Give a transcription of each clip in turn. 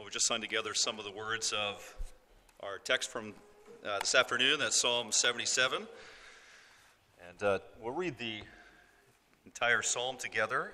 We just sung together some of the words of our text from this afternoon. That's Psalm 77. And we'll read the entire psalm together.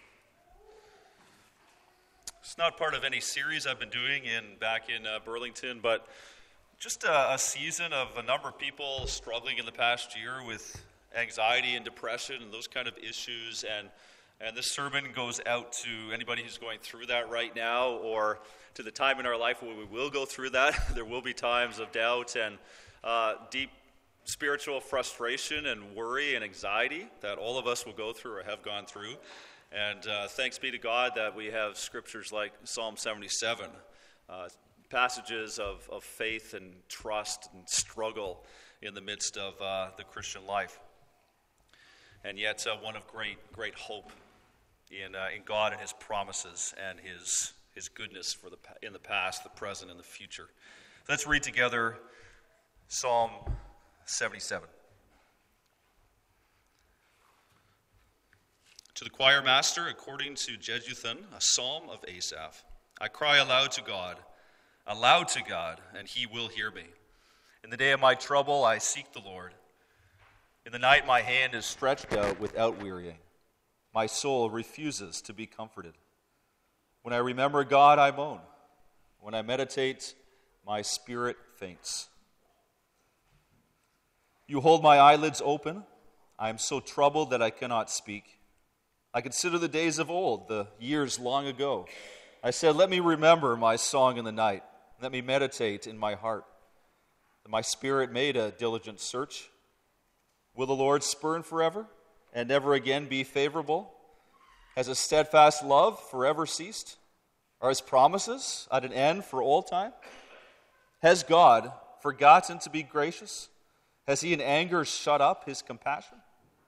It's not part of any series I've been doing back in Burlington, but just a season of a number of people struggling in the past year with anxiety and depression and those kind of issues. And this sermon goes out to anybody who's going through that right now, or to the time in our life where we will go through that. There will be times of doubt and deep spiritual frustration and worry and anxiety that all of us will go through or have gone through. And thanks be to God that we have scriptures like Psalm 77, passages of faith and trust and struggle in the midst of the Christian life. And yet one of great hope in God and His promises and His goodness in the past, the present, and the future. Let's read together Psalm 77. To the choir master, according to Jeduthun, a psalm of Asaph. I cry aloud to God, and He will hear me. In the day of my trouble, I seek the Lord. In the night, my hand is stretched out without wearying. My soul refuses to be comforted. When I remember God, I moan. When I meditate, my spirit faints. You hold my eyelids open. I am so troubled that I cannot speak. I consider the days of old, the years long ago. I said, let me remember my song in the night. Let me meditate in my heart. And my spirit made a diligent search. Will the Lord spurn forever and never again be favorable? Has His steadfast love forever ceased? Are His promises at an end for all time? Has God forgotten to be gracious? Has He in anger shut up His compassion?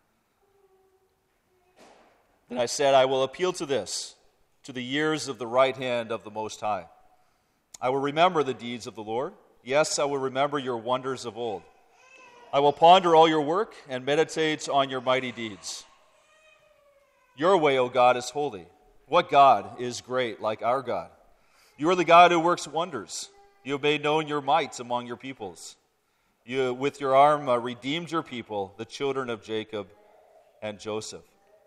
Then I said, I will appeal to this, to the years of the right hand of the Most High. I will remember the deeds of the Lord. Yes, I will remember your wonders of old. I will ponder all your work and meditate on your mighty deeds. Your way, O God, is holy. What God is great like our God? You are the God who works wonders. You have made known your might among your peoples. You, with your arm, redeemed your people, the children of Jacob and Joseph.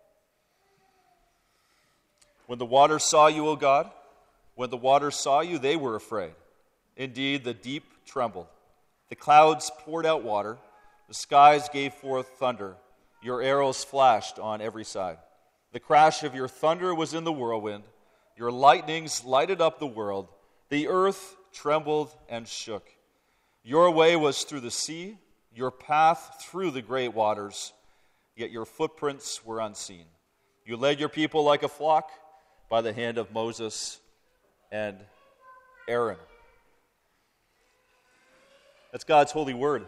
When the waters saw you, O God, when the waters saw you, they were afraid. Indeed, the deep trembled. The clouds poured out water. The skies gave forth thunder. Your arrows flashed on every side. The crash of your thunder was in the whirlwind. Your lightnings lighted up the world. The earth trembled and shook. Your way was through the sea, your path through the great waters, yet your footprints were unseen. You led your people like a flock by the hand of Moses and Aaron. That's God's holy word.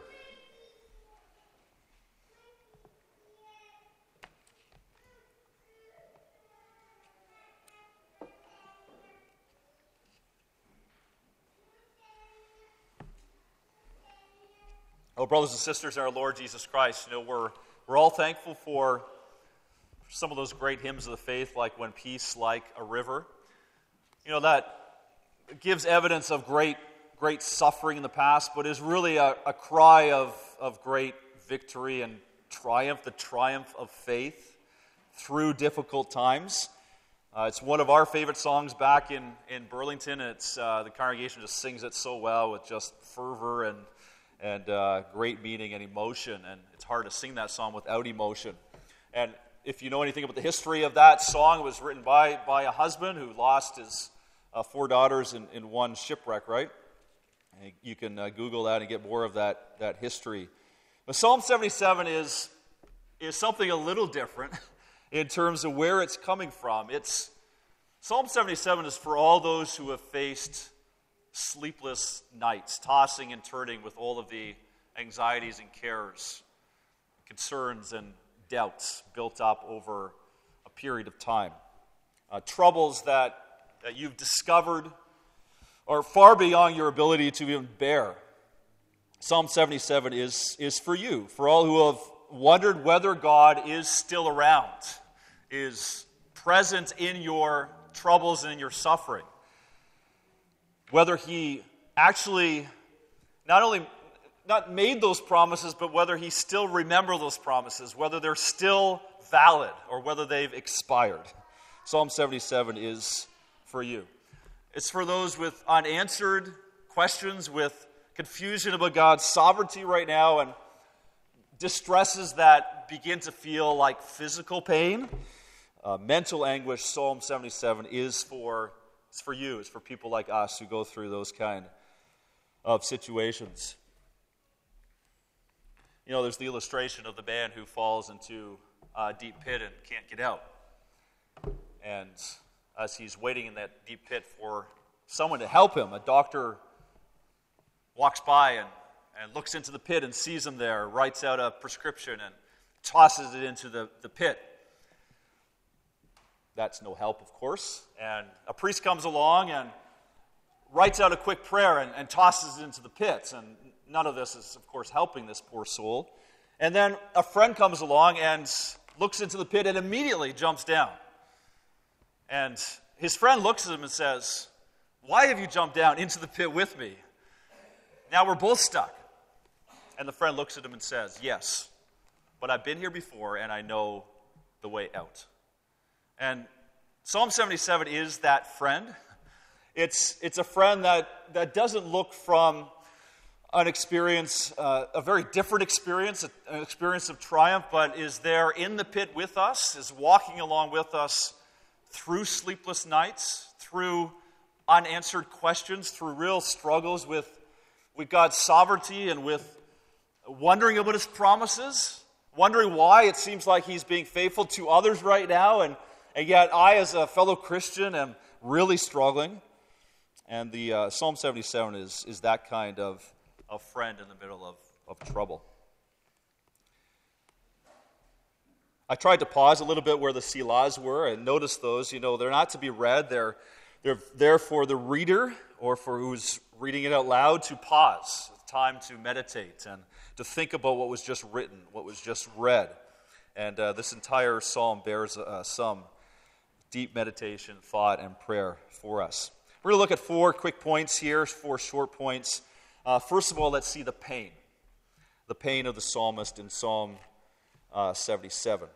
Oh, brothers and sisters in our Lord Jesus Christ, we're all thankful for some of those great hymns of the faith, like When Peace Like a River. That gives evidence of great suffering in the past, but is really a cry of great victory and triumph, the triumph of faith through difficult times. It's one of our favorite songs back in Burlington. It's the congregation just sings it so well with just fervor and great meaning and emotion, and it's hard to sing that song without emotion. And if you know anything about the history of that song, it was written by a husband who lost his 4 daughters in one shipwreck, right? And you can Google that and get more of that history. But Psalm 77 is something a little different in terms of where it's coming from. Psalm 77 is for all those who have faced sleepless nights, tossing and turning with all of the anxieties and cares, concerns and doubts built up over a period of time. Troubles that you've discovered are far beyond your ability to even bear. Psalm 77 is for you, for all who have wondered whether God is still around, is present in your troubles and in your suffering. whether he actually not made those promises, but whether he still remembers those promises, whether they're still valid or whether they've expired. Psalm 77 is for you. It's for those with unanswered questions, with confusion about God's sovereignty right now, and distresses that begin to feel like physical pain, mental anguish. Psalm 77 is for you. It's for people like us who go through those kind of situations. You know, there's the illustration of the man who falls into a deep pit and can't get out. And as he's waiting in that deep pit for someone to help him, a doctor walks by and looks into the pit and sees him there, writes out a prescription and tosses it into the pit. That's no help, of course. And a priest comes along and writes out a quick prayer and tosses it into the pit. And none of this is, of course, helping this poor soul. And then a friend comes along and looks into the pit and immediately jumps down. And his friend looks at him and says, "Why have you jumped down into the pit with me? Now we're both stuck." And the friend looks at him and says, "Yes, but I've been here before and I know the way out." And Psalm 77 is that friend. It's a friend that doesn't look from an experience, a very different experience, an experience of triumph, but is there in the pit with us, is walking along with us through sleepless nights, through unanswered questions, through real struggles with God's sovereignty and with wondering about his promises, wondering why it seems like he's being faithful to others right now, and yet I, as a fellow Christian, am really struggling. And the Psalm 77 is that kind of friend in the middle of trouble. I tried to pause a little bit where the Selahs were and notice those. You know, they're not to be read. They're there for the reader or for who's reading it out loud to pause, time to meditate and to think about what was just written, what was just read. And this entire psalm bears some deep meditation, thought, and prayer for us. We're going to look at 4 quick points here, 4 short points. First of all, let's see the pain of the psalmist in Psalm 77.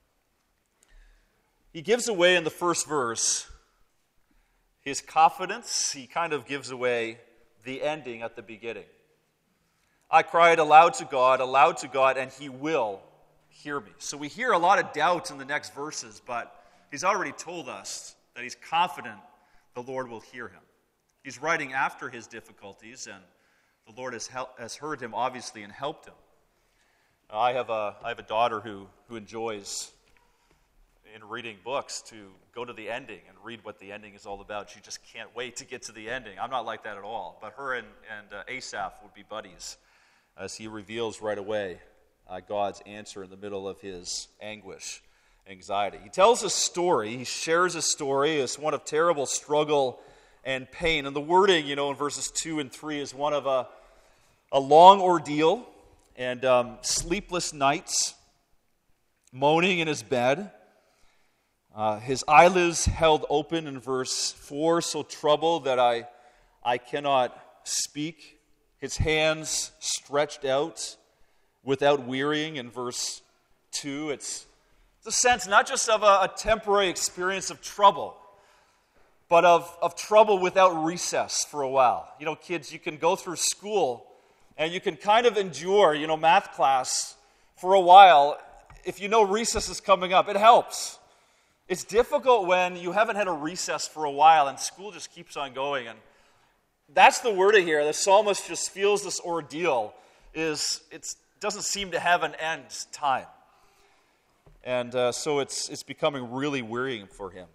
He gives away in the first verse his confidence. He kind of gives away the ending at the beginning. I cried aloud to God, and he will hear me. So we hear a lot of doubt in the next verses, but he's already told us that he's confident the Lord will hear him. He's writing after his difficulties, and the Lord has heard him, obviously, and helped him. I have a daughter who enjoys, in reading books, to go to the ending and read what the ending is all about. She just can't wait to get to the ending. I'm not like that at all. But her and Asaph would be buddies as he reveals right away God's answer in the middle of his anguish, anxiety. He tells a story. He shares a story. It's one of terrible struggle and pain. And the wording, in verses 2 and 3 is one of a long ordeal and sleepless nights, moaning in his bed. His eyelids held open in verse 4, so troubled that I cannot speak. His hands stretched out without wearying in verse 2. It's a sense not just of a temporary experience of trouble, but of trouble without recess for a while. Kids, you can go through school and you can kind of endure, math class for a while. If you know recess is coming up, it helps. It's difficult when you haven't had a recess for a while and school just keeps on going. And that's the wording here. The psalmist just feels this ordeal it doesn't seem to have an end time. And so it's becoming really wearying for him.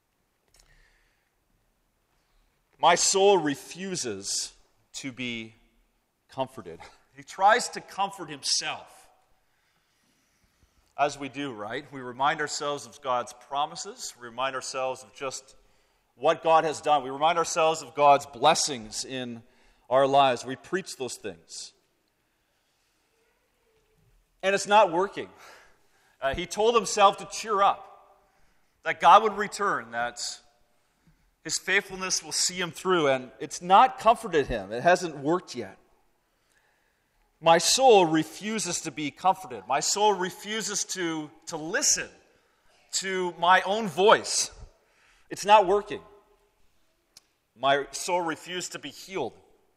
My soul refuses to be comforted. He tries to comfort himself. As we do, right? We remind ourselves of God's promises. We remind ourselves of just what God has done. We remind ourselves of God's blessings in our lives. We preach those things. And it's not working. He told himself to cheer up, that God would return, that His faithfulness will see him through, and it's not comforted him. It hasn't worked yet. My soul refuses to be comforted. My soul refuses to listen to my own voice. It's not working. My soul refused to be healed.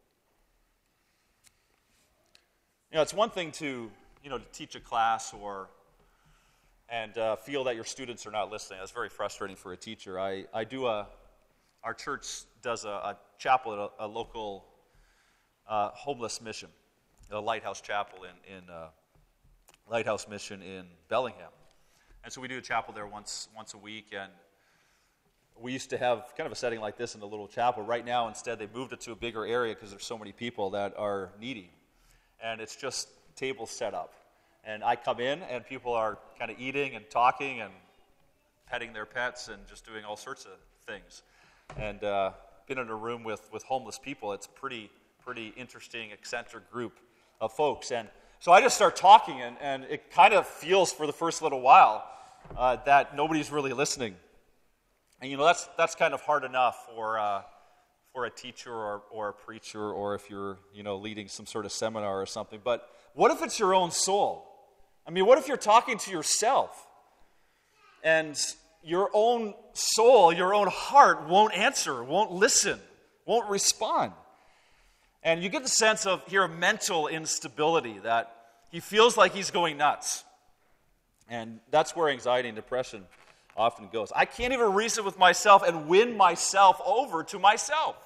It's one thing to teach a class and feel that your students are not listening. That's very frustrating for a teacher. Our church does a chapel at a local homeless mission, a Lighthouse Chapel in Lighthouse Mission in Bellingham. And so we do a chapel there once a week, and we used to have kind of a setting like this in the little chapel. Right now, instead, they moved it to a bigger area because there's so many people that are needy. And it's just tables set up. And I come in, and people are kind of eating and talking and petting their pets and just doing all sorts of things. And been in a room with homeless people. It's pretty interesting, eccentric group of folks. And so I just start talking, and it kind of feels for the first little while that nobody's really listening. And that's kind of hard enough for a teacher or a preacher, or if you're leading some sort of seminar or something. But what if it's your own soul? I mean, what if you're talking to yourself and your own soul, your own heart won't answer, won't listen, won't respond? And you get the sense of here mental instability, that he feels like he's going nuts. And that's where anxiety and depression often goes. I can't even reason with myself and win myself over to myself.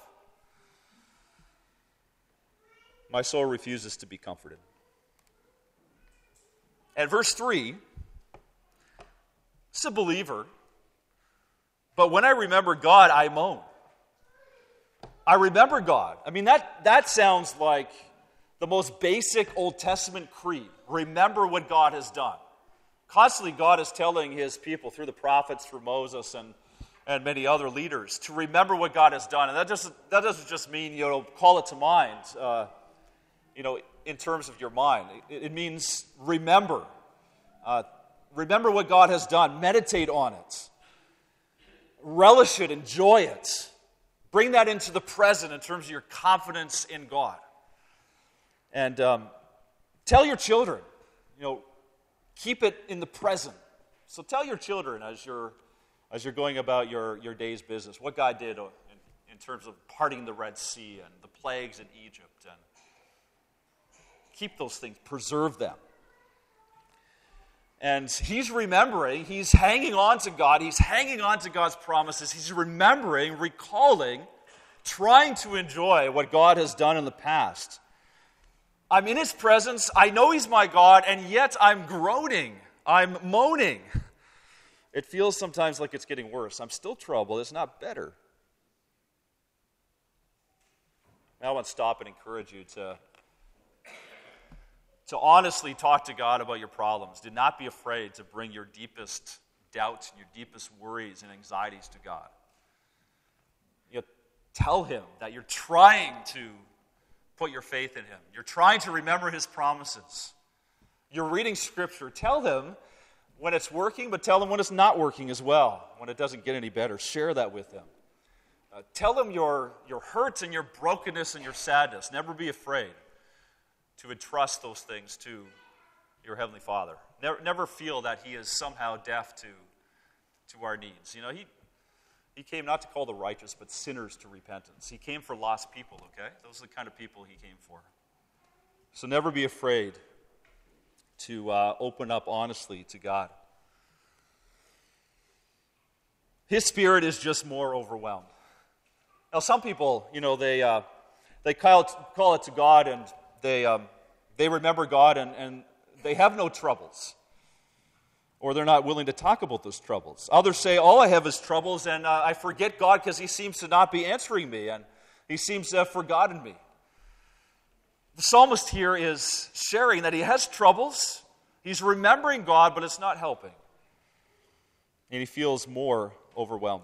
My soul refuses to be comforted. At verse 3, it's a believer, but when I remember God, I moan. I remember God. I mean, that sounds like the most basic Old Testament creed. Remember what God has done. Constantly, God is telling his people through the prophets, through Moses and many other leaders, to remember what God has done. And that doesn't just mean, call it to mind, in terms of your mind. It means remember. Remember what God has done. Meditate on it. Relish it. Enjoy it. Bring that into the present in terms of your confidence in God. And tell your children, keep it in the present. So tell your children as you're going about your day's business what God did in terms of parting the Red Sea and the plagues in Egypt. And keep those things, preserve them. And he's remembering, he's hanging on to God, he's hanging on to God's promises, he's remembering, recalling, trying to enjoy what God has done in the past. I'm in his presence, I know he's my God, and yet I'm groaning, I'm moaning. It feels sometimes like it's getting worse. I'm still troubled, it's not better. Now I want to stop and encourage you to honestly talk to God about your problems. Do not be afraid to bring your deepest doubts and your deepest worries and anxieties to God. Tell him that you're trying to put your faith in him. You're trying to remember his promises. You're reading Scripture. Tell him when it's working, but tell him when it's not working as well, when it doesn't get any better. Share that with him. Tell him your hurts and your brokenness and your sadness. Never be afraid to entrust those things to your Heavenly Father. Never feel that he is somehow deaf to our needs. He came not to call the righteous, but sinners to repentance. He came for lost people, okay? Those are the kind of people he came for. So never be afraid to open up honestly to God. His Spirit is just more overwhelmed. Now, some people, they call it to God, and they remember God, and they have no troubles. Or they're not willing to talk about those troubles. Others say, all I have is troubles, and I forget God because he seems to not be answering me, and he seems to have forgotten me. The psalmist here is sharing that he has troubles. He's remembering God, but it's not helping. And he feels more overwhelmed.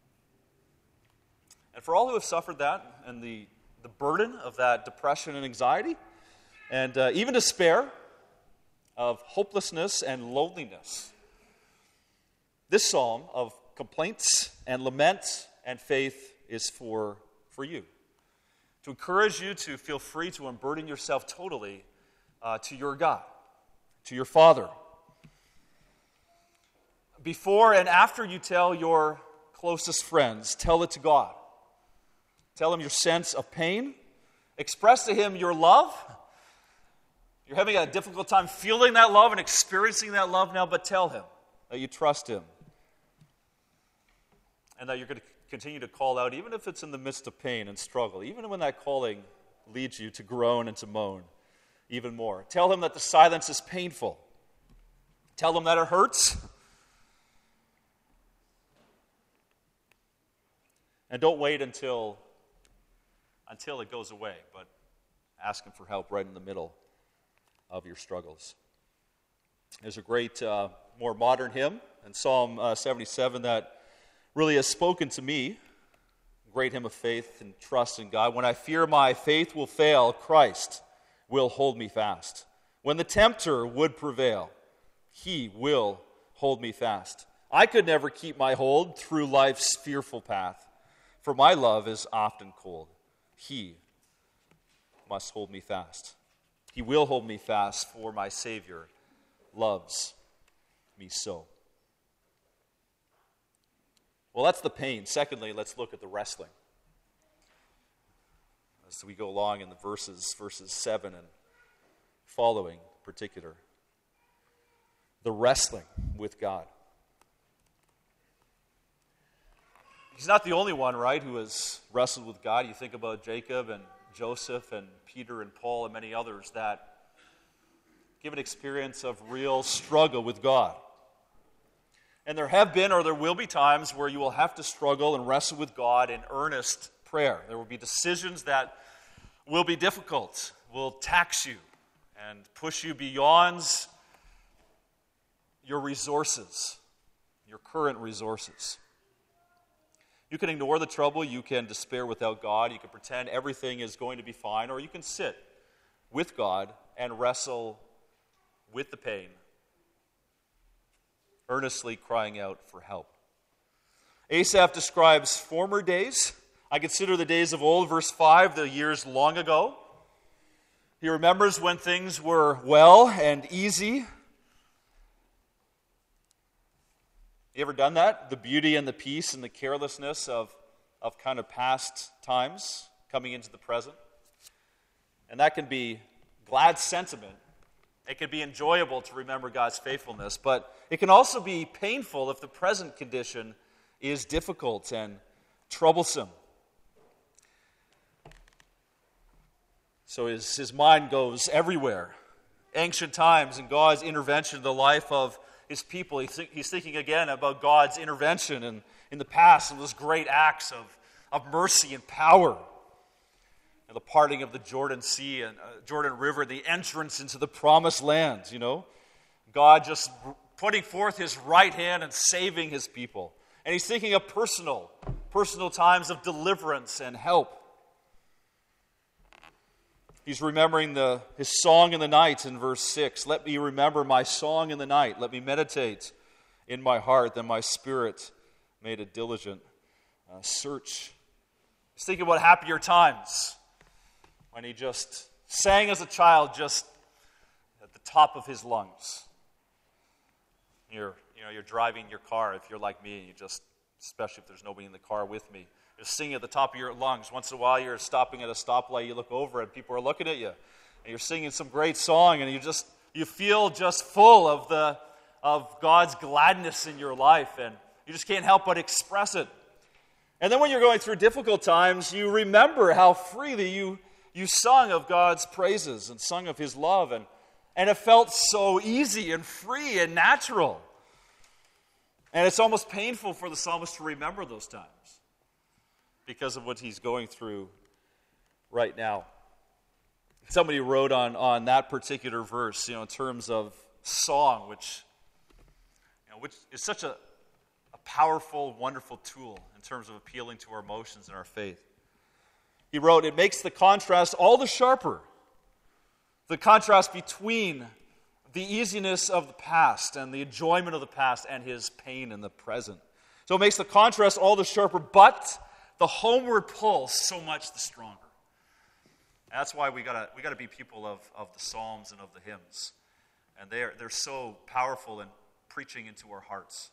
And for all who have suffered that, and the burden of that depression and anxiety, and even despair, of hopelessness and loneliness, this psalm of complaints and lament and faith is for you. To encourage you to feel free to unburden yourself totally to your God, to your Father. Before and after you tell your closest friends, tell it to God. Tell him your sense of pain. Express to him your love. You're having a difficult time feeling that love and experiencing that love now, but tell him that you trust him. And that you're going to continue to call out, even if it's in the midst of pain and struggle, even when that calling leads you to groan and to moan even more. Tell him that the silence is painful. Tell him that it hurts. And don't wait until it goes away, but ask him for help right in the middle of your struggles. There's a great, more modern hymn in Psalm 77 that really has spoken to me. A great hymn of faith and trust in God. When I fear my faith will fail, Christ will hold me fast. When the tempter would prevail, he will hold me fast. I could never keep my hold through life's fearful path, for my love is often cold. He must hold me fast. He will hold me fast, for my Savior loves me so. Well, that's the pain. Secondly, let's look at the wrestling. As we go along in the verses 7 and following in particular. The wrestling with God. He's not the only one, right, who has wrestled with God. You think about Jacob and Joseph and Peter and Paul and many others that give an experience of real struggle with God. And there have been or there will be times where you will have to struggle and wrestle with God in earnest prayer. There will be decisions that will be difficult, will tax you and push you beyond your resources, your current resources. You can ignore the trouble, you can despair without God, you can pretend everything is going to be fine, or you can sit with God and wrestle with the pain, earnestly crying out for help. Asaph describes former days. I consider the days of old, verse 5, the years long ago. He remembers when things were well and easy. You ever done that? The beauty and the peace and the carelessness of kind of past times coming into the present. And that can be glad sentiment. It can be enjoyable to remember God's faithfulness, but it can also be painful if the present condition is difficult and troublesome. So his mind goes everywhere. Ancient times and God's intervention in the life of his people. He's thinking again about God's intervention in the past and those great acts of mercy and power. And the parting of the Jordan Sea and Jordan River, the entrance into the promised land, you know. God just putting forth his right hand and saving his people. And he's thinking of personal times of deliverance and help. He's remembering his song in the night in verse 6. Let me remember my song in the night. Let me meditate in my heart, that my spirit made a diligent search. He's thinking about happier times when he just sang as a child, just at the top of his lungs. You're driving your car, if you're like me, especially if there's nobody in the car with me, you're singing at the top of your lungs. Once in a while, you're stopping at a stoplight, you look over and people are looking at you, and you're singing some great song, and you feel just full of God's gladness in your life, and you just can't help but express it. And then when you're going through difficult times, you remember how freely you sung of God's praises and sung of his love, and it felt so easy and free and natural. And it's almost painful for the psalmist to remember those times because of what he's going through right now. Somebody wrote on that particular verse, in terms of song, which is such a powerful, wonderful tool in terms of appealing to our emotions and our faith. He wrote, it makes the contrast all the sharper. The contrast between the easiness of the past and the enjoyment of the past and his pain in the present. So it makes the contrast all the sharper, but the homeward pull so much the stronger. And that's why we gotta be people of the Psalms and of the hymns. And they're so powerful in preaching into our hearts.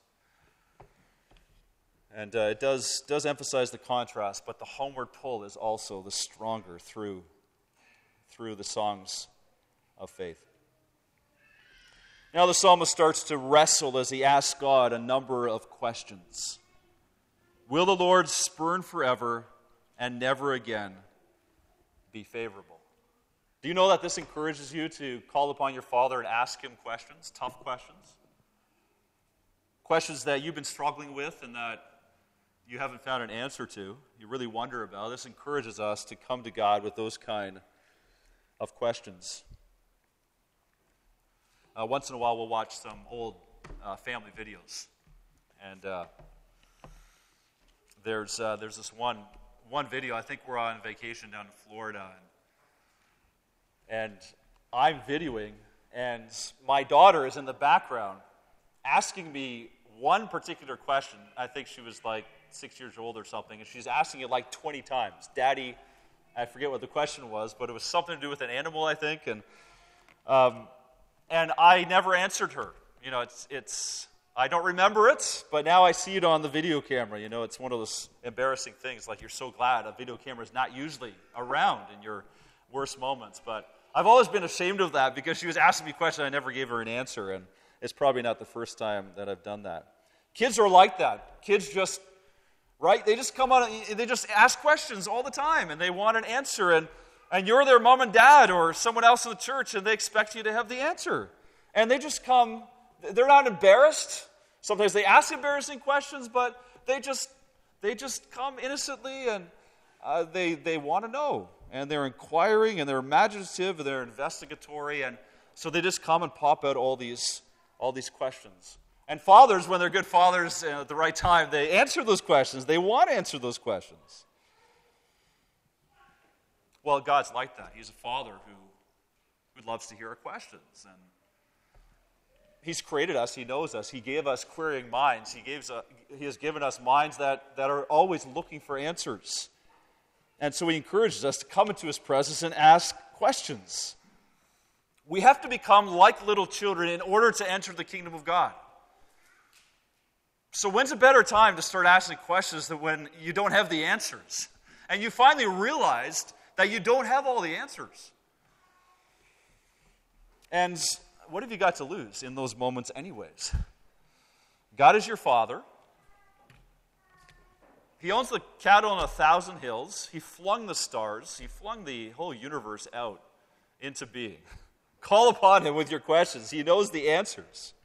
And it does emphasize the contrast, but the homeward pull is also the stronger through the songs of faith. Now the psalmist starts to wrestle as he asks God a number of questions. Will the Lord spurn forever and never again be favorable? Do you know that this encourages you to call upon your Father and ask Him questions, tough questions? Questions that you've been struggling with and that you haven't found an answer to, you really wonder about. This encourages us to come to God with those kind of questions. Once in a while we'll watch some old family videos. And there's this one video. I think we're on vacation down in Florida, and I'm videoing, and my daughter is in the background asking me one particular question. I think she was like 6 years old or something, and she's asking it like 20 times. Daddy, I forget what the question was, but it was something to do with an animal, I think, and I never answered her. You know, it's I don't remember it, but now I see it on the video camera. You know, it's one of those embarrassing things, like you're so glad a video camera is not usually around in your worst moments. But I've always been ashamed of that because she was asking me questions, I never gave her an answer, and it's probably not the first time that I've done that. Kids are like that. Kids just, right? They just come on, they just ask questions all the time, and they want an answer, and you're their mom and dad or someone else in the church, and they expect you to have the answer. And they just come, they're not embarrassed. Sometimes they ask embarrassing questions, but they just come innocently, and they want to know. And they're inquiring, and they're imaginative, and they're investigatory, and so they just come and pop out all these questions. And fathers, when they're good fathers at the right time, they answer those questions. They want to answer those questions. Well, God's like that. He's a father who loves to hear our questions. And He's created us. He knows us. He gave us querying minds. He has given us minds that are always looking for answers. And so He encourages us to come into His presence and ask questions. We have to become like little children in order to enter the kingdom of God. So when's a better time to start asking questions than when you don't have the answers? And you finally realized that you don't have all the answers. And what have you got to lose in those moments anyways? God is your Father. He owns the cattle on 1,000 hills. He flung the stars. He flung the whole universe out into being. Call upon Him with your questions. He knows the answers.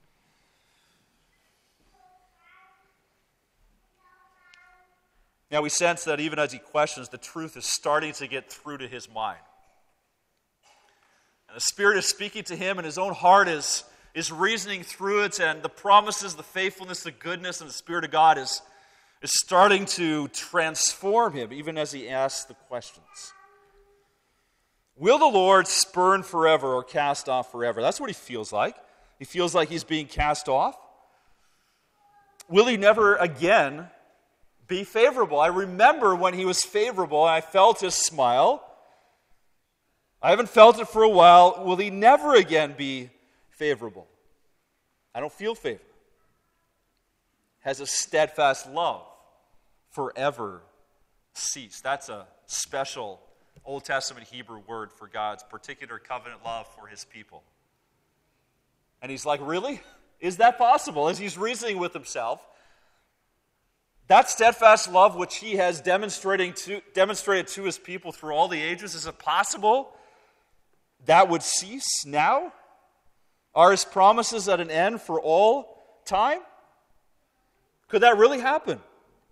Now we sense that even as he questions, the truth is starting to get through to his mind. And the Spirit is speaking to him, and his own heart is reasoning through it, and the promises, the faithfulness, the goodness, and the Spirit of God is starting to transform him, even as he asks the questions. Will the Lord spurn forever or cast off forever? That's what he feels like. He feels like he's being cast off. Will he never again be favorable? I remember when he was favorable, and I felt his smile. I haven't felt it for a while. Will he never again be favorable? I don't feel favor. Has a steadfast love forever ceased? That's a special Old Testament Hebrew word for God's particular covenant love for his people. And he's like, really? Is that possible? As he's reasoning with himself, that steadfast love which he has demonstrated to his people through all the ages, is it possible that would cease now? Are his promises at an end for all time? Could that really happen?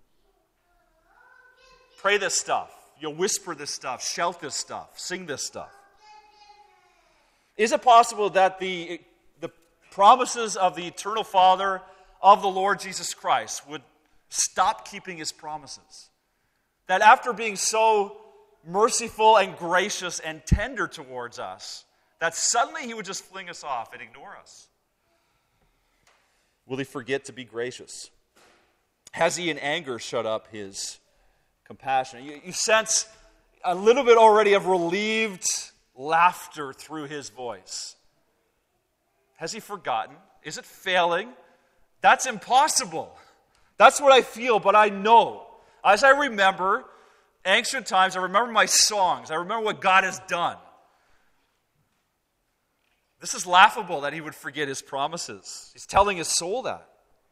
Pray this stuff. You'll whisper this stuff, shout this stuff, sing this stuff. Is it possible that the promises of the eternal Father of the Lord Jesus Christ would stop keeping his promises? That after being so merciful and gracious and tender towards us, that suddenly he would just fling us off and ignore us? Will he forget to be gracious? Has he in anger shut up his compassion. You sense a little bit already of relieved laughter through his voice. Has he forgotten? Is it failing? That's impossible. That's what I feel, but I know. As I remember ancient times, I remember my songs. I remember what God has done. This is laughable that he would forget his promises. He's telling his soul that.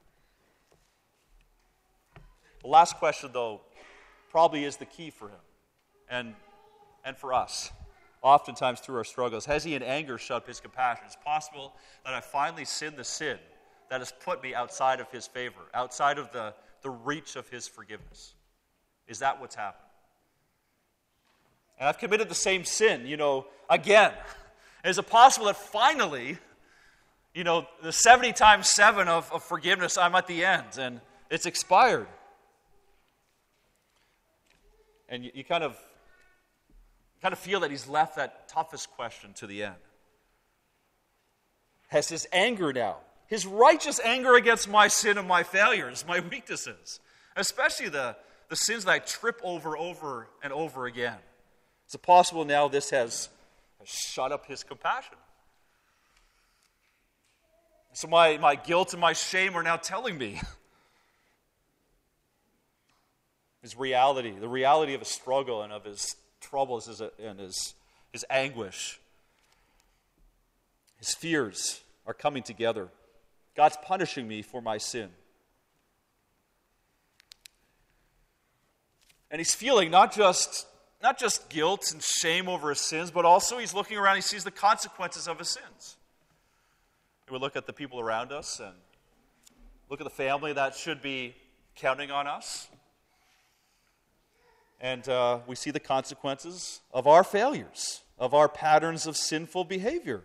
The last question, though, probably is the key for him and for us. Oftentimes through our struggles, has he in anger shut up his compassion? It's possible that I finally sinned the sin that has put me outside of his favor, outside of the reach of his forgiveness. Is that what's happened? And I've committed the same sin, again. Is it possible that finally, the 70 times 7 of forgiveness, I'm at the end, and it's expired? And you kind of feel that he's left that toughest question to the end. Has his anger now, his righteous anger against my sin and my failures, my weaknesses, especially the sins that I trip over and over again, is it possible now this has shut up his compassion? So my guilt and my shame are now telling me his reality, the reality of his struggle and of his troubles and his anguish. His fears are coming together. God's punishing me for my sin. And he's feeling not just guilt and shame over his sins, but also he's looking around, he sees the consequences of his sins. We look at the people around us and look at the family that should be counting on us. And we see the consequences of our failures, of our patterns of sinful behavior.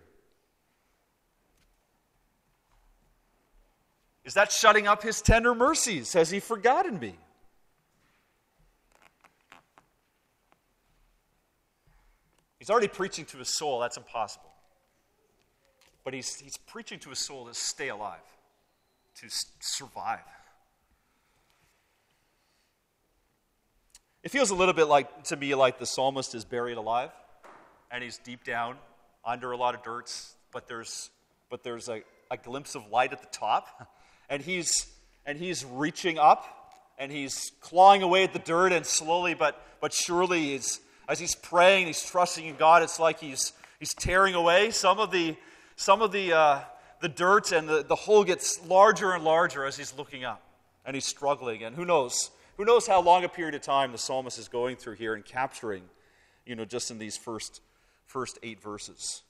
Is that shutting up his tender mercies? Has he forgotten me? He's already preaching to his soul. That's impossible. But he's preaching to his soul to stay alive, to survive. It feels a little bit to me like the psalmist is buried alive, and he's deep down under a lot of dirt, but there's a glimpse of light at the top, and he's reaching up, and he's clawing away at the dirt, and slowly but surely, as he's praying, he's trusting in God. It's like he's tearing away some of the dirt, and the hole gets larger and larger as he's looking up, and he's struggling, and who knows how long a period of time the psalmist is going through here and capturing, just in these first 8 verses.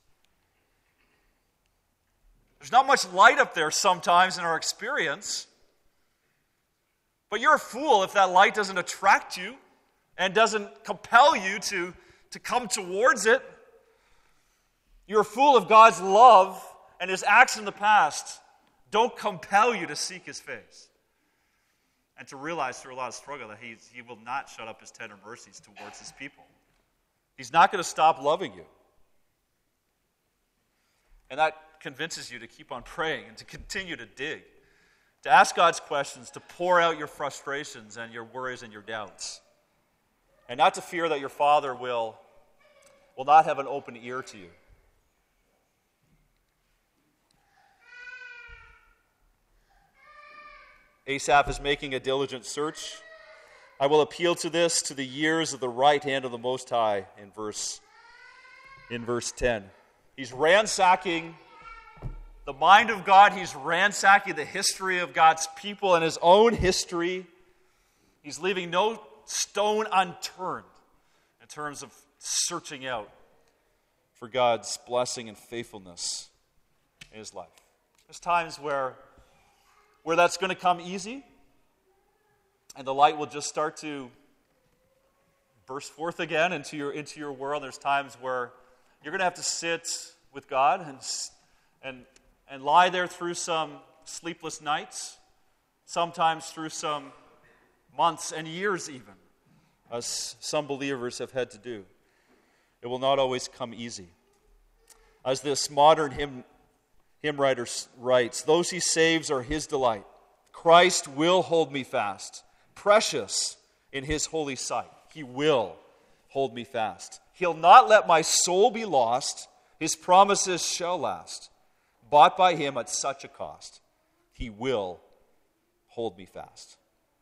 There's not much light up there sometimes in our experience, but you're a fool if that light doesn't attract you and doesn't compel you to come towards it. You're a fool if God's love and his acts in the past don't compel you to seek his face. And to realize through a lot of struggle that he will not shut up his tender mercies towards his people. He's not going to stop loving you. And that convinces you to keep on praying and to continue to dig, to ask God's questions, to pour out your frustrations and your worries and your doubts, and not to fear that your Father will not have an open ear to you. Asaph is making a diligent search. I will appeal to the years of the right hand of the Most High, in verse 10. He's ransacking the mind of God. He's ransacking the history of God's people and his own history. He's leaving no stone unturned in terms of searching out for God's blessing and faithfulness in his life. There's times where that's going to come easy, and the light will just start to burst forth again into your world. There's times where you're going to have to sit with God and lie there through some sleepless nights, sometimes through some months and years even, as some believers have had to do. It will not always come easy. As this modern hymn writer writes, those he saves are his delight. Christ will hold me fast. Precious in his holy sight. He will hold me fast. He'll not let my soul be lost. His promises shall last. Bought by him at such a cost. He will hold me fast.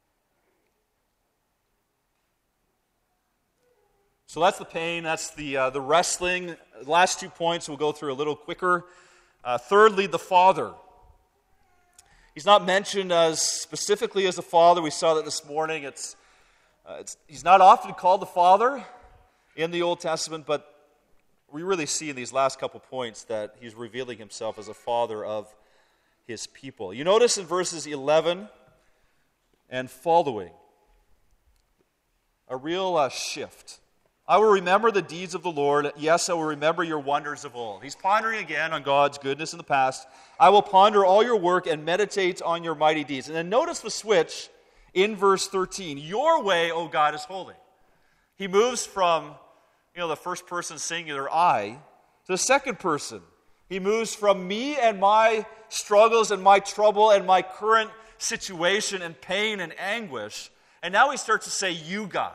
So that's the pain, that's the wrestling. The last 2 points we'll go through a little quicker. Thirdly, the Father. He's not mentioned as specifically as a father. We saw that this morning. He's not often called the Father in the Old Testament, but we really see in these last couple points that he's revealing himself as a father of his people. You notice in verses 11 and following, a real shift. I will remember the deeds of the Lord. Yes, I will remember your wonders of old. He's pondering again on God's goodness in the past. I will ponder all your work and meditate on your mighty deeds. And then notice the switch in verse 13. Your way, O God, is holy. He moves from, the first person singular, I, to the second person. He moves from me and my struggles and my trouble and my current situation and pain and anguish. And now he starts to say, you, God.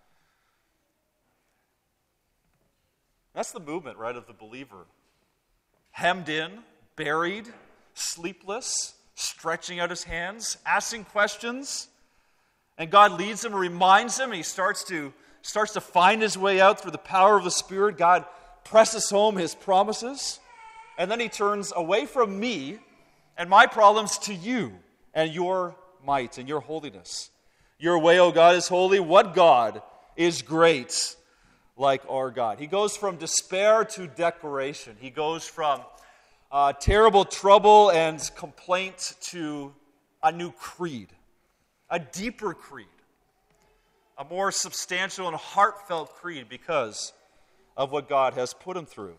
That's the movement, right, of the believer. Hemmed in, buried, sleepless, stretching out his hands, asking questions. And God leads him, reminds him, and he starts to find his way out through the power of the Spirit. God presses home his promises. And then he turns away from me and my problems to you and your might and your holiness. Your way, O God, is holy. What God is great like our God? He goes from despair to declaration. He goes from terrible trouble and complaint to a new creed, a deeper creed, a more substantial and heartfelt creed because of what God has put him through.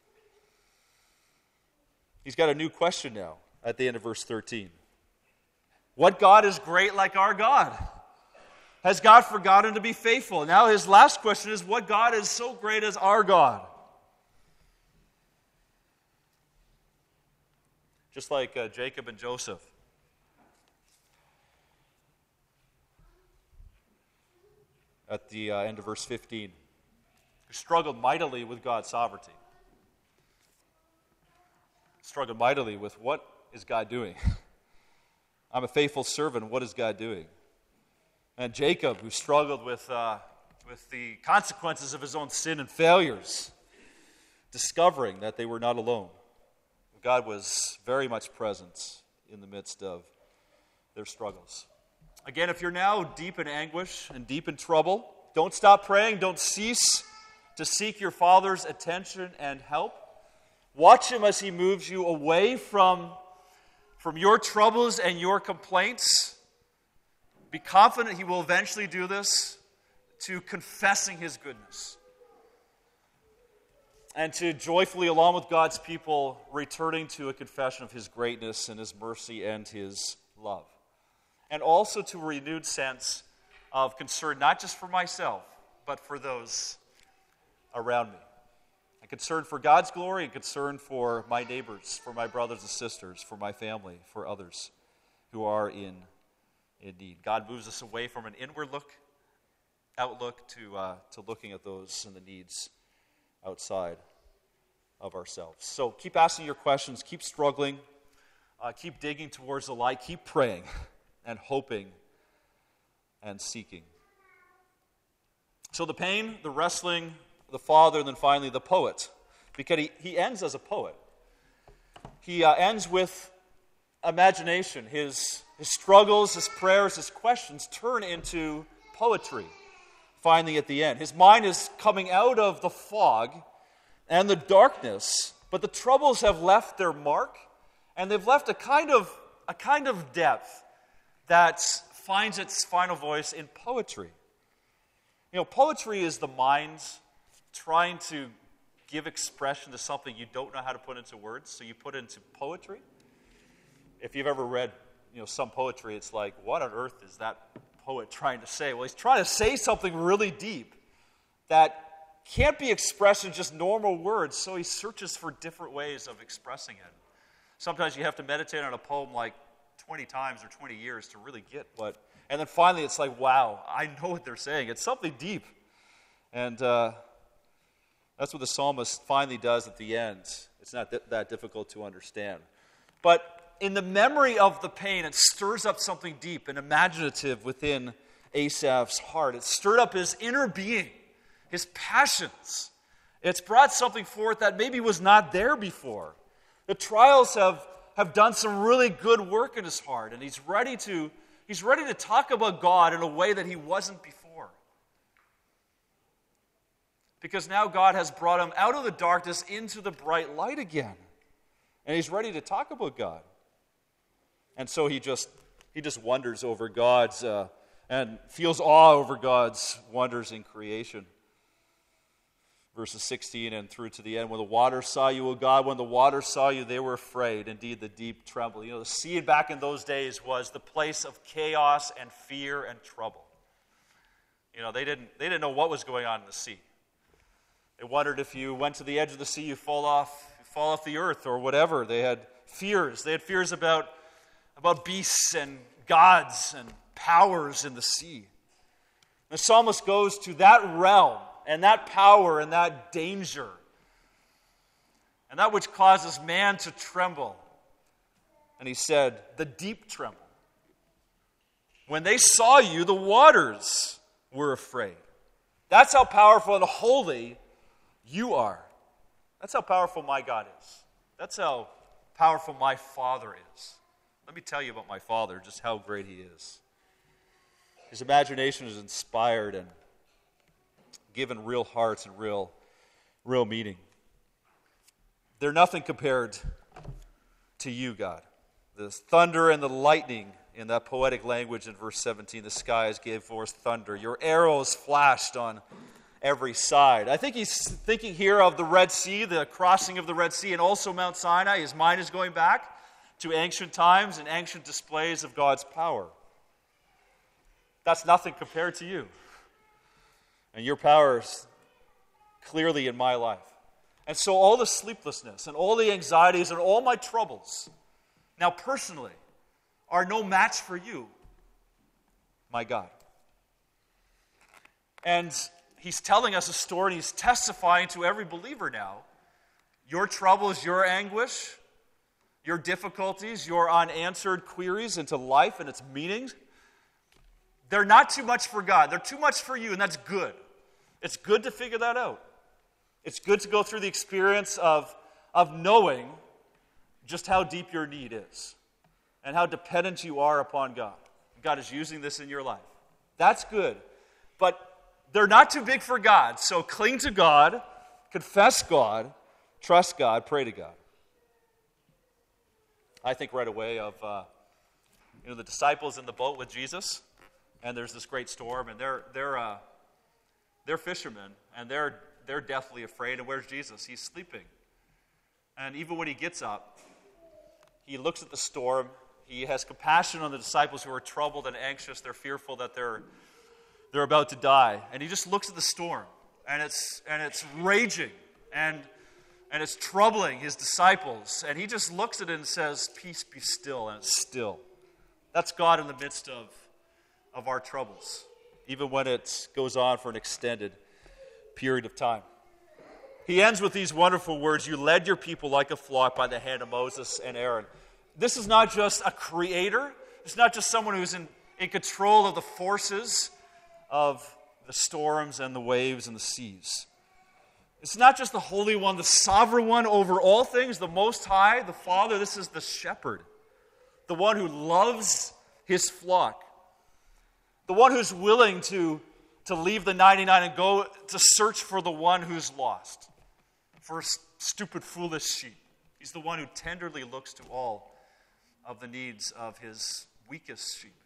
He's got a new question now at the end of verse 13. What God is great like our God? Has God forgotten to be faithful? Now his last question is, what God is so great as our God? Just like Jacob and Joseph. At the end of verse 15. Who struggled mightily with God's sovereignty. Struggled mightily with what is God doing? I'm a faithful servant. What is God doing? And Jacob, who struggled with the consequences of his own sin and failures, discovering that they were not alone. God was very much present in the midst of their struggles. Again, if you're now deep in anguish and deep in trouble, don't stop praying. Don't cease to seek your Father's attention and help. Watch him as he moves you away from your troubles and your complaints. Be confident he will eventually do this, to confessing his goodness. And to joyfully, along with God's people, returning to a confession of his greatness and his mercy and his love. And also to a renewed sense of concern, not just for myself, but for those around me. A concern for God's glory, and concern for my neighbors, for my brothers and sisters, for my family, for others who are in need. God moves us away from an inward outlook to looking at those and the needs outside of ourselves. So keep asking your questions, keep struggling, keep digging towards the light, keep praying and hoping and seeking. So the pain, the wrestling, the Father, and then finally the poet. Because he ends as a poet. He ends with imagination. His struggles, his prayers, his questions turn into poetry, finally at the end. His mind is coming out of the fog and the darkness, but the troubles have left their mark, and they've left a kind of depth that finds its final voice in poetry. Poetry is the mind trying to give expression to something you don't know how to put into words, so you put it into poetry. If you've ever read, some poetry, it's like, what on earth is that poet trying to say? Well, he's trying to say something really deep that can't be expressed in just normal words, so he searches for different ways of expressing it. Sometimes you have to meditate on a poem like 20 times or 20 years to really get what And then finally it's like, wow, I know what they're saying. It's something deep. And that's what the psalmist finally does at the end. It's not that difficult to understand. But in the memory of the pain, it stirs up something deep and imaginative within Asaph's heart. It stirred up his inner being, his passions. It's brought something forth that maybe was not there before. The trials have done some really good work in his heart, and he's ready to talk about God in a way that he wasn't before. Because now God has brought him out of the darkness into the bright light again. And he's ready to talk about God. And so he just wonders over God's, and feels awe over God's wonders in creation. Verses 16 and through to the end. When the waters saw you, O God, when the waters saw you, they were afraid. Indeed, the deep trembled. The sea back in those days was the place of chaos and fear and trouble. They didn't know what was going on in the sea. They wondered if you went to the edge of the sea, you fall off the earth or whatever. They had fears. They had fears about beasts and gods and powers in the sea. The psalmist goes to that realm and that power and that danger and that which causes man to tremble. And he said, the deep tremble. When they saw you, the waters were afraid. That's how powerful and holy you are. That's how powerful my God is. That's how powerful my Father is. Let me tell you about my Father, just how great he is. His imagination is inspired and given real hearts and real meaning. They're nothing compared to you, God. The thunder and the lightning in that poetic language in verse 17, the skies gave forth thunder. Your arrows flashed on every side. I think he's thinking here of the Red Sea, the crossing of the Red Sea, and also Mount Sinai. His mind is going back to ancient times and ancient displays of God's power. That's nothing compared to you. And your power is clearly in my life. And so all the sleeplessness and all the anxieties and all my troubles, now personally, are no match for you, my God. And he's telling us a story, he's testifying to every believer now. Your troubles, your anguish, your difficulties, your unanswered queries into life and its meanings, they're not too much for God. They're too much for you, and that's good. It's good to figure that out. It's good to go through the experience of knowing just how deep your need is and how dependent you are upon God. God is using this in your life. That's good. But they're not too big for God. So cling to God, confess God, trust God, pray to God. I think right away of the disciples in the boat with Jesus, and there's this great storm, and they're fishermen, and they're deathly afraid. And where's Jesus? He's sleeping. And even when he gets up, he looks at the storm. He has compassion on the disciples who are troubled and anxious. They're fearful that they're about to die. And he just looks at the storm, and it's raging, and it's troubling his disciples. And he just looks at it and says, "Peace, be still," and it's still. That's God in the midst of our troubles, even when it goes on for an extended period of time. He ends with these wonderful words, "You led your people like a flock by the hand of Moses and Aaron." This is not just a creator. It's not just someone who's in control of the forces of the storms and the waves and the seas. It's not just the Holy One, the Sovereign One over all things, the Most High, the Father. This is the Shepherd, the one who loves his flock, the one who's willing to leave the 99 and go to search for the one who's lost, for stupid, foolish sheep. He's the one who tenderly looks to all of the needs of his weakest sheep.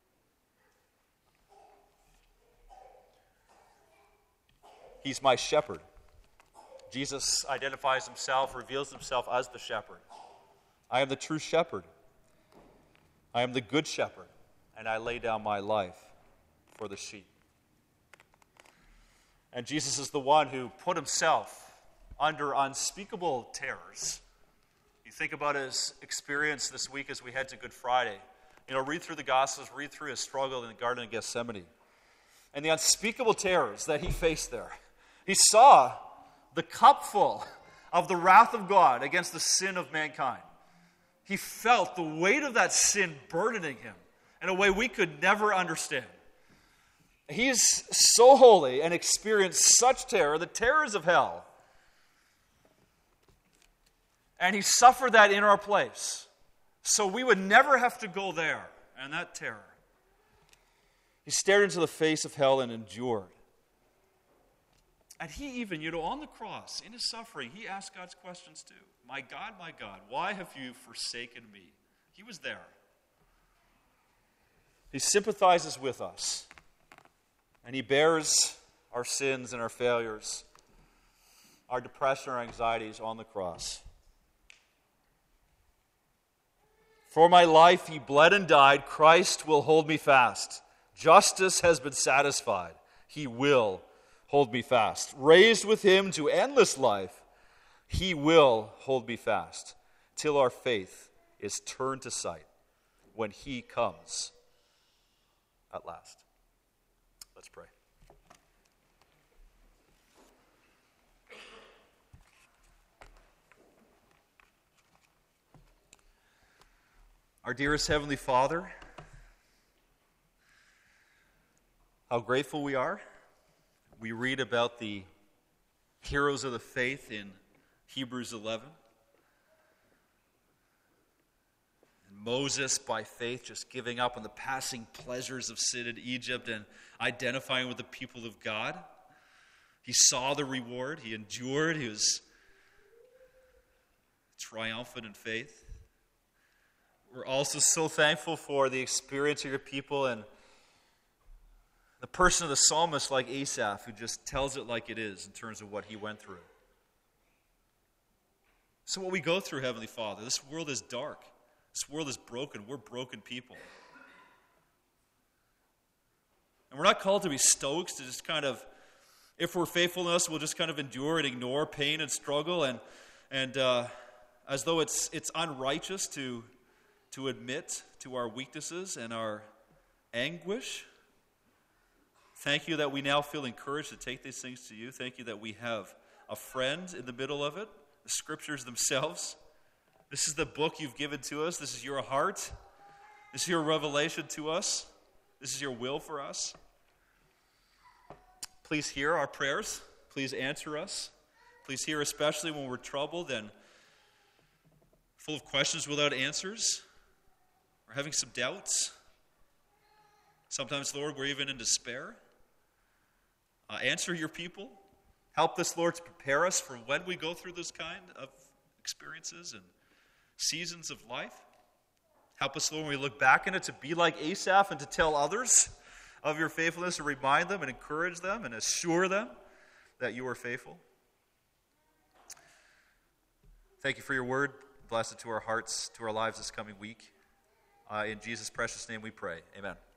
He's my shepherd. Jesus identifies himself, reveals himself as the shepherd. I am the true shepherd. I am the good shepherd, and I lay down my life for the sheep. And Jesus is the one who put himself under unspeakable terrors. You think about his experience this week as we head to Good Friday. read through the Gospels, read through his struggle in the Garden of Gethsemane, and the unspeakable terrors that he faced there. He saw the cup full of the wrath of God against the sin of mankind. He felt the weight of that sin burdening him in a way we could never understand. He is so holy and experienced such terror, the terrors of hell. And he suffered that in our place. So we would never have to go there and that terror. He stared into the face of hell and endured. And he even, on the cross, in his suffering, he asked God's questions too. My God, why have you forsaken me? He was there. He sympathizes with us. And he bears our sins and our failures, our depression, our anxieties on the cross. For my life he bled and died. Christ will hold me fast. Justice has been satisfied. He will hold me fast. Raised with him to endless life, he will hold me fast till our faith is turned to sight when he comes at last. Let's pray. Our dearest Heavenly Father, how grateful we are. We read about the heroes of the faith in Hebrews 11. And Moses, by faith, just giving up on the passing pleasures of sin in Egypt and identifying with the people of God. He saw the reward. He endured. He was triumphant in faith. We're also so thankful for the experience of your people and the person of the psalmist like Asaph, who just tells it like it is in terms of what he went through. So what we go through, Heavenly Father, this world is dark. This world is broken. We're broken people. And we're not called to be stoics, to just kind of, if we're faithful enough, we'll just kind of endure and ignore pain and struggle, and as though it's unrighteous to admit to our weaknesses and our anguish. Thank you that we now feel encouraged to take these things to you. Thank you that we have a friend in the middle of it, the Scriptures themselves. This is the book you've given to us. This is your heart. This is your revelation to us. This is your will for us. Please hear our prayers. Please answer us. Please hear especially when we're troubled and full of questions without answers. We're having some doubts. Sometimes, Lord, we're even in despair. Answer your people. Help us, Lord, to prepare us for when we go through this kind of experiences and seasons of life. Help us, Lord, when we look back in it, to be like Asaph and to tell others of your faithfulness and remind them and encourage them and assure them that you are faithful. Thank you for your word. Bless it to our hearts, to our lives this coming week. In Jesus' precious name we pray. Amen.